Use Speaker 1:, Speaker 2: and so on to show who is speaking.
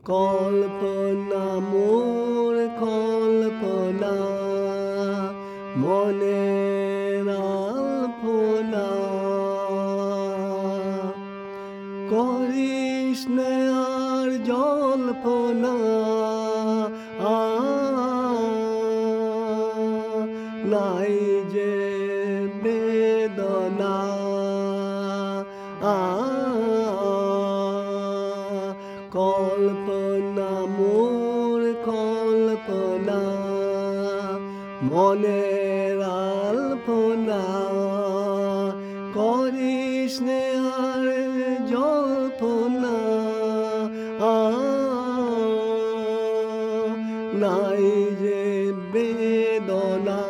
Speaker 1: কল্পনা মোর কল্পনা মনের আলপনা করিস নে আর জল্পনা নাই যে বেদনা কল্পনা মোর কল্পনা মনের আলপনা করিস নে আর জল্পনা নাই যে বেদনা